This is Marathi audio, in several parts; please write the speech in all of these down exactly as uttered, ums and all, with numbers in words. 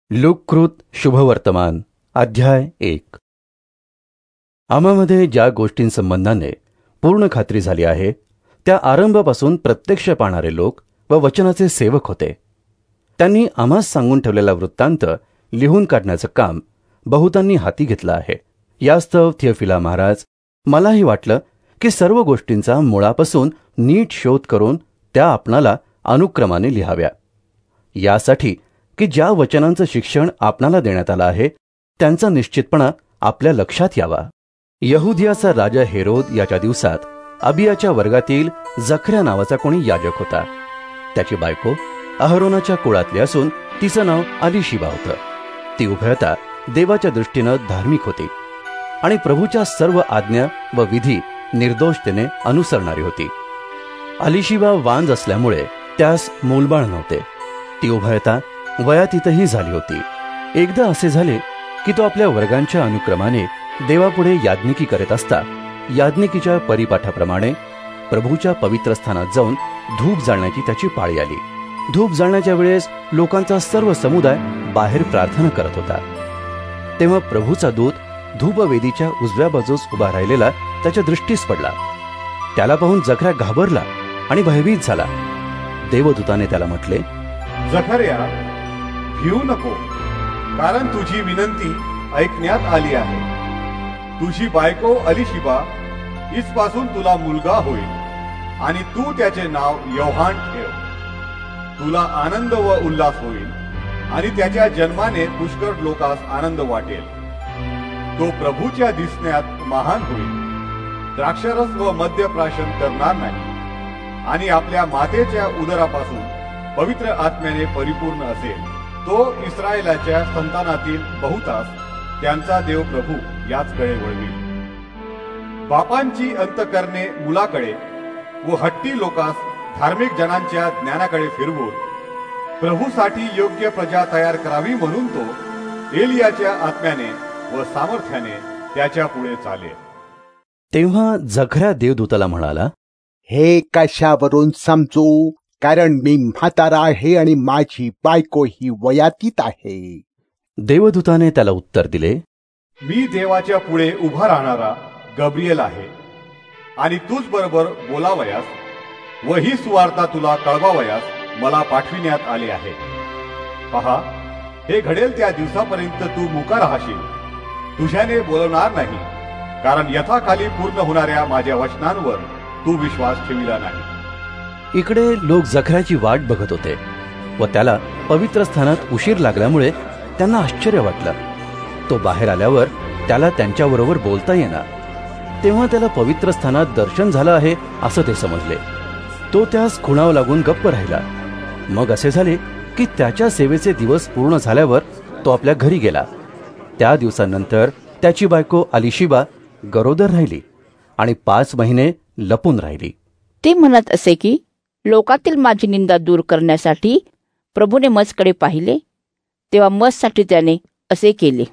लूककृत शुभवर्तमान अध्याय एक. आम्हामध्ये ज्या गोष्टींसंबंधाने पूर्ण खात्री झाली आहे त्या आरंभापासून प्रत्यक्ष पाहणारे लोक व वचनाचे सेवक होते. त्यांनी आम्हास सांगून ठेवलेला वृत्तांत लिहून काढण्याचं काम बहुतांनी हाती घेतलं आहे. यास्तव थियोफिला महाराज, मलाही वाटलं की सर्व गोष्टींचा मुळापासून नीट शोध करून त्या आपणाला अनुक्रमाने लिहाव्या, यासाठी की ज्या वचनांचं शिक्षण आपणाला देण्यात आलं आहे त्यांचा निश्चितपणा आपल्या लक्षात यावा. यहुदियाचा राजा हेरोद याच्या दिवसात अबियाच्या वर्गातील जखऱ्या नावाचा कोणी याजक होता. त्याची बायको अहरोनाच्या कुळातली असून तिचं नाव अलिशिबा होतं. ती उभयता देवाच्या दृष्टीनं धार्मिक होती आणि प्रभूच्या सर्व आज्ञा व विधी निर्दोषतेने अनुसरणारी होती. अलिशिबा वांज असल्यामुळे त्यास मूलबाळ नव्हते. ती उभयता वयातीतही झाली होती. एकदा असे झाले की तो आपल्या वर्गांच्या अनुक्रमाने देवापुढे याज्ञिकी करीत असता याज्ञिकीच्या परिपाठाप्रमाणे प्रभूच्या पवित्र स्थानात जाऊन धूप जाळण्याची त्याची पाळी आली. धूप जाळण्याच्या वेळेस लोकांचा सर्व समुदाय बाहेर प्रार्थना करत होता. तेव्हा प्रभूचा दूत धूपवेदीच्या उजव्या बाजूस उभा राहिलेला त्याच्या दृष्टीस पडला. त्याला पाहून जखऱ्या घाबरला आणि भयभीत झाला. देवदूताने त्याला म्हटले, जखऱ्या, भिऊ नको, कारण तुझी विनंती ऐकण्यात आली आहे. तुझी बायको अलिशिबा हिचपासून तुला मुलगा होईल आणि तू त्याचे नाव योहान ठेव. तुला आनंद व उल्हास होईल आणि त्याच्या जन्माने पुष्कळ लोकांस आनंद वाटेल. तो प्रभूच्या दिसण्यात महान होईल. द्राक्षरस व मद्यप्राशन करणार नाही आणि आपल्या मातेच्या उदरापासून पवित्र आत्म्याने परिपूर्ण असेल. तो इस्रायलाच्या संतानातील बहुतास त्यांचा देव प्रभू याचकडे वळवी. बापांची अंतकरणे मुलाकडे व हट्टी लोकांस धार्मिक जनांच्या ज्ञानाकडे फिरवून प्रभूसाठी योग्य प्रजा तयार करावी म्हणून तो एलियाच्या आत्म्याने व सामर्थ्याने त्याच्या पुढे चालेल. तेव्हा जखऱ्या देवदूताला म्हणाला, हे कशावरून समजू, कारण मी म्हातारा आहे आणि माझी बायको ही वयातीत आहे. देवदूताने त्याला उत्तर दिले, मी देवाच्या पुढे उभा राहणारा गब्रिएल आहे आणि तूच बरोबर बोलावयास व ही सुवार्ता तुला कळवावयास मला पाठविण्यात आले आहे. पहा, हे घडेल त्या दिवसापर्यंत तू मुका राहशील. तुझ्याने बोलवणार नाही, कारण यथाखाली पूर्ण होणाऱ्या माझ्या वचनांवर तू विश्वास ठेविला नाही. इकडे लोक जखऱ्याची वाट बघत होते व त्याला पवित्र स्थानात उशीर लागल्यामुळे त्यांना आश्चर्य वाटलं. तो बाहेर आल्यावर त्याला त्यांच्याबरोबर बोलता येणार. तेव्हा त्याला पवित्र स्थानात दर्शन झालं आहे असं ते समजले. तो त्यास खुणावं लागून गप्प राहिला. मग असे झाले की त्याच्या सेवेचे दिवस पूर्ण झाल्यावर तो आपल्या घरी गेला. त्या दिवसानंतर त्याची बायको अलिशिबा गरोदर राहिली आणि पाच महिने लपून राहिली. ते म्हणत असे की लोकातील माझी निंदा दूर करण्यासाठी प्रभूने मजकडे पाहिले. तेव्हा मजसाठी त्याने असे केले.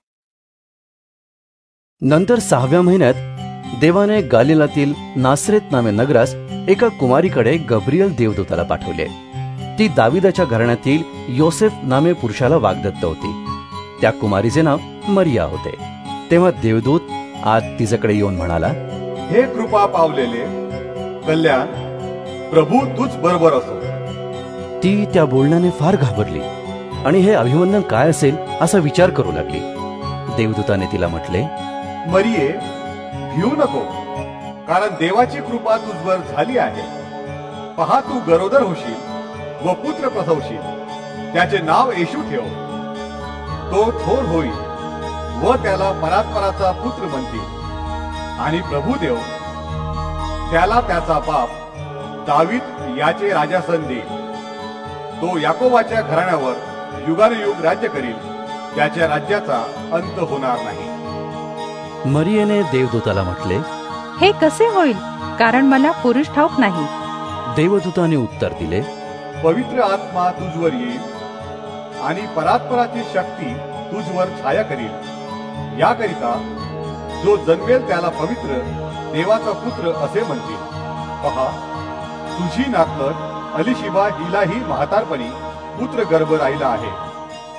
नंतर सहाव्या महिन्यात देवाने गालिलातील नासरेत नामे नगरास एका कुमारीकडे गब्रिएल देवदूताला पाठवले. ती दाविदाच्या घराण्यातील योसेफ नामे पुरुषाला वाग्दत्त होती. त्या कुमारीचे नाव मरिया होते. तेव्हा देवदूत आत तिच्याकडे येऊन म्हणाला, हे कृपा पावलेले कल्याण, प्रभू तूच बरोबर असो. ती त्या बोलण्याने फार घाबरली आणि हे अभिवंदन काय असेल असा विचार करू लागली. देवदूताने तिला म्हटले, मरिये, भिऊ नको, कारण देवाची कृपा तुझवर झाली आहे. पहा, तू गरोदर होशील व पुत्र प्रसवशील. त्याचे नाव येशू ठेव. तो थोर होईल व त्याला परात्पराचा पुत्र म्हणतील आणि प्रभुदेव त्याला त्याचा बाप दावीद याचे राजासन देईल. तो याकोबाच्या घराण्यावर युगानुयुग राज्य करील. त्याच्या राज्याचा अंत होणार नाही. मरियेने देवदूताला म्हटले, हे कसे होईल, कारण मला पुरुष ठाऊक नाही. देवदूताने उत्तर दिले, पवित्र आत्मा तुझवर येईल आणि परात्पराची शक्ती तुझवर छाया करील. याकरिता जो जन्मेल त्याला पवित्र देवाचा पुत्र असे म्हणतील. पहा, तुझी नातलग अलिशिबा हिलाही म्हातारपणी पुत्र गर्भ राहिला आहे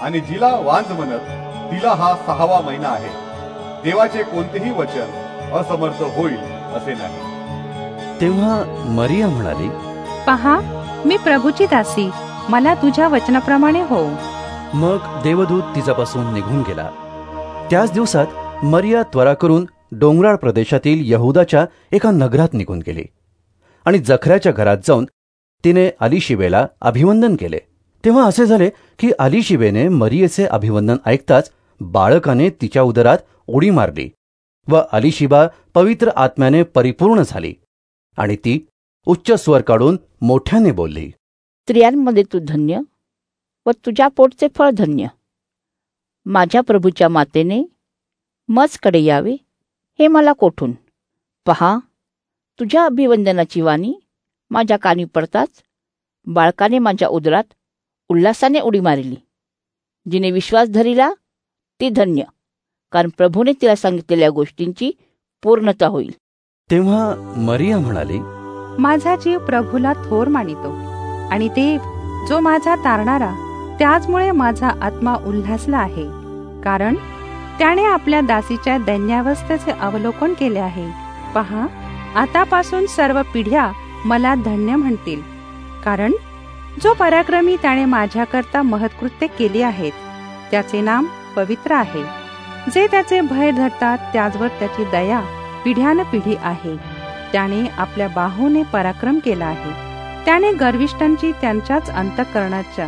आणि जिला वांज म्हणत तिला हा सहावा महिना आहे. देवाचे कोणतेही वचन असमर्थ होईल असे नाही. तेव्हा मरिया म्हणाली, पहा, मी प्रभूची दासी, मला तुझ्या वचनाप्रमाणे हो. मग देवदूत तिच्यापासून निघून गेला. त्याच दिवसात मरिया त्वरा करून डोंगराळ प्रदेशातील यहुदाच्या एका नगरात निघून गेली आणि जखऱ्याच्या घरात जाऊन तिने अलिशिबेला अभिवंदन केले. तेव्हा असे झाले की अलिशिबेने मरियेचे अभिवंदन ऐकताच बाळकाने तिच्या उदरात उडी मारली व अलिशिबा पवित्र आत्म्याने परिपूर्ण झाली आणि ती उच्च स्वर काढून मोठ्याने बोलली, स्त्रियांमध्ये तू धन्य व तुझ्या पोटचे फळ धन्य. माझ्या प्रभूच्या मातेने मजकडे यावे हे मला कोठून. पहा, तुझ्या अभिवंदनाची वाणी माझ्या कानी पडताच बाळकाने माझ्या उदरात उल्हासाने उडी मारली. जिने विश्वास धरिला ती धन्य, कारण प्रभूने तिला सांगितलेल्या गोष्टींची पूर्णता होईल. तेव्हा मरिया म्हणाली, माझा जीव प्रभूला थोर मानितो आणि देव जो माझा तारणारा, त्याचमुळे माझा आत्मा उल्हासला आहे, कारण त्याने आपल्या दासीच्या दैन्यावस्थेचे अवलोकन केले आहे. पहा, आतापासून सर्व पिढ्या मला धन्य म्हणतील, कारण जो पराक्रमी त्याने माझ्याकरता महत्कृत्य केली आहेत त्याचे नाम पवित्र आहे. जे त्याचे भय धरतात त्याचवर त्याची दया पिढ्यान पिढी आहे. त्याने आपल्या बाहूने पराक्रम केला आहे. त्याने गर्विष्ठांची त्यांच्याच अंतःकरणाच्या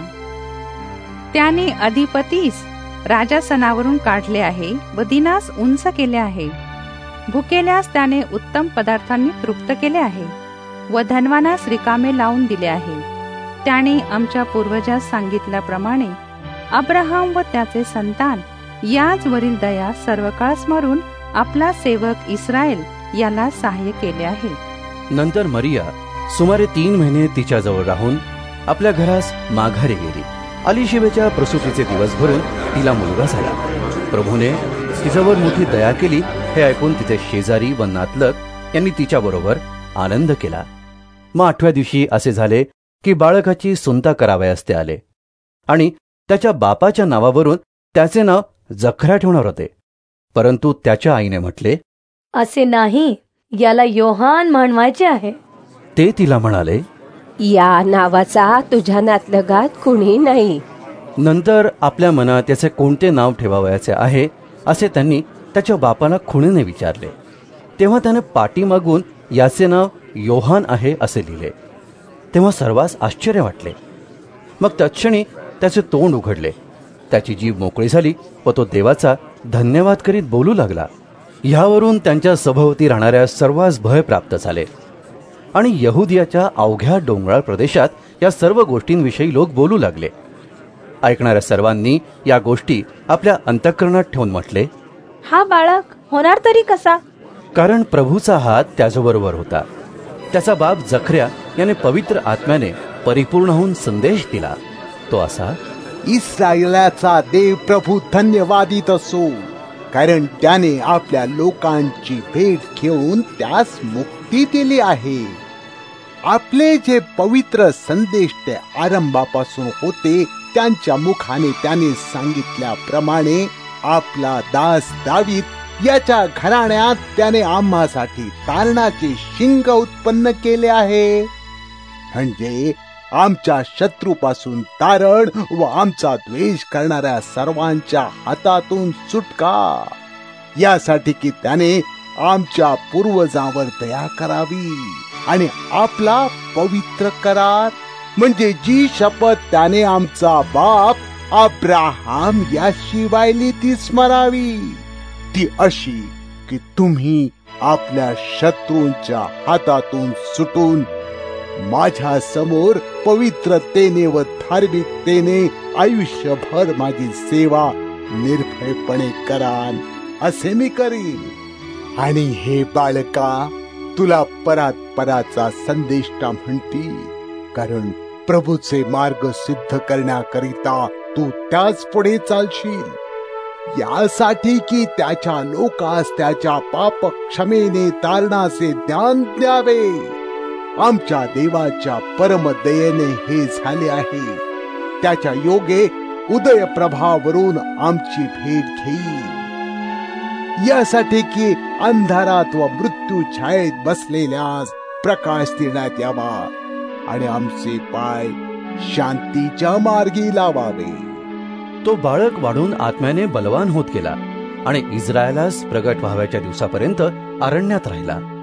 त्याने अधिपतीस राजासनावरून काढले आहे व दिनास उंच केले आहे. भुकेल्यास त्याने उत्तम पदार्थांनी तृप्त केले आहे व धनवानास रिकामे लावून दिले आहे. त्याने आमच्या पूर्वजास सांगितल्याप्रमाणे अब्राहम व त्याचे संतान याच वरील दया सर्व काळ स्मरून आपला सेवक इस्रायल याला सहाय्य केले आहे. नंतर मरिया सुमारे तीन महिने तिच्याजवळ राहून आपल्या घरास माघारी गेली. अलिशिबेच्या प्रसूतीचे दिवस भरून तिला मुलगा झाला. प्रभूने तिच्यावर मोठी दया केली हे ऐकून तिचे शेजारी व नातलग यांनी तिच्याबरोबर आनंद केला. मग आठव्या दिवशी असे झाले की बाळकाची सुंता करावयास ते आले आणि त्याच्या बापाच्या नावावरून त्याचे नाव जखरा ठेवणार होते. परंतु त्याच्या आईने म्हटले, असे नाही, याला योहान म्हणवायचे आहे. ते तिला म्हणाले, या नावाचा तुझ्या नातलगात कुणी नाही. नंतर आपल्या मनात त्याचे कोणते नाव ठेवावयाचे आहे असे त्यांनी त्याच्या बापाला खुणेने विचारले. तेव्हा त्याने पाठी मागून याचे नाव योहान आहे असे लिहिले. तेव्हा सर्वांस आश्चर्य वाटले. मग तत्क्षणी त्याचे तोंड उघडले, त्याची जीभ मोकळी झाली व तो देवाचा धन्यवाद करीत बोलू लागला. ह्यावरून त्यांच्या सभोवती राहणाऱ्या सर्वांस भय प्राप्त झाले आणि यहुदियाच्या अवघ्या डोंगराळ प्रदेशात या सर्व गोष्टींविषयी लोक बोलू लागले. ऐकणाऱ्या सर्वांनी या गोष्टी आपल्या अंतःकरणात ठेवून म्हटले, हा बाळक होणार तरी कसा? कारण प्रभूचा हात त्याच्याबरोबर होता. त्याचा बाप जखऱ्या याने पवित्र आत्म्याने परिपूर्ण होऊन संदेश दिला. तो असा, इस्रायलाचा देव प्रभू धन्यवादित असो, कारण त्याने आपल्या लोकांची भेट घेऊन त्यास मुक्ती दिली आहे. आपले जे पवित्र संदेश ते आरंभापासून होते त्यांच्या मुखाने त्याने सांगितल्याप्रमाणे आपला दास दावीद याच्या घराण्यात त्याने आम्हासाठी तारणाचे शिंग उत्पन्न केले आहे, म्हणजे आमच्या शत्रूपासून तारण व आमचा द्वेष करणाऱ्या सर्वांच्या हातातून सुटका, यासाठी की त्याने आमच्या पूर्वजांवर दया करावी आणि आपला पवित्र करार म्हणजे जी शपथ त्याने आमचा बाप अब्राहम याशी वाहिली ती स्मरावी. ती अशी की तुम्ही आपल्या शत्रूंच्या हातातून सुटून माझ्या समोर पवित्रतेने व धार्मिकतेने आयुष्यभर माझी सेवा निर्भयपणे कराल असे मी करीन. आणि हे बाळका, तुला परात पराचा संदेष्टा म्हणती, कारण प्रभूचे मार्ग सिद्ध करण्याकरिता तू त्याच पुढे चालशील, यासाठी की त्याच्या लोकास त्याच्या पाप क्षमेने तारणाचे ज्ञान द्यावे. आमच्या देवाच्या परम दयेने हे झाले आहे. त्याच्या योगे उदय प्रभावरून आमची भेट घेईल, यासाठी की अंधारात व मृत्यू छायेत बसलेल्यास प्रकाश देण्यात यावा आणि आमचे पाय शांतीच्या मार्गी लावावे. तो बाळक वाढून आत्म्याने बलवान होत गेला आणि इस्रायलास प्रगट व्हाव्याच्या दिवसापर्यंत अरण्यात राहिला.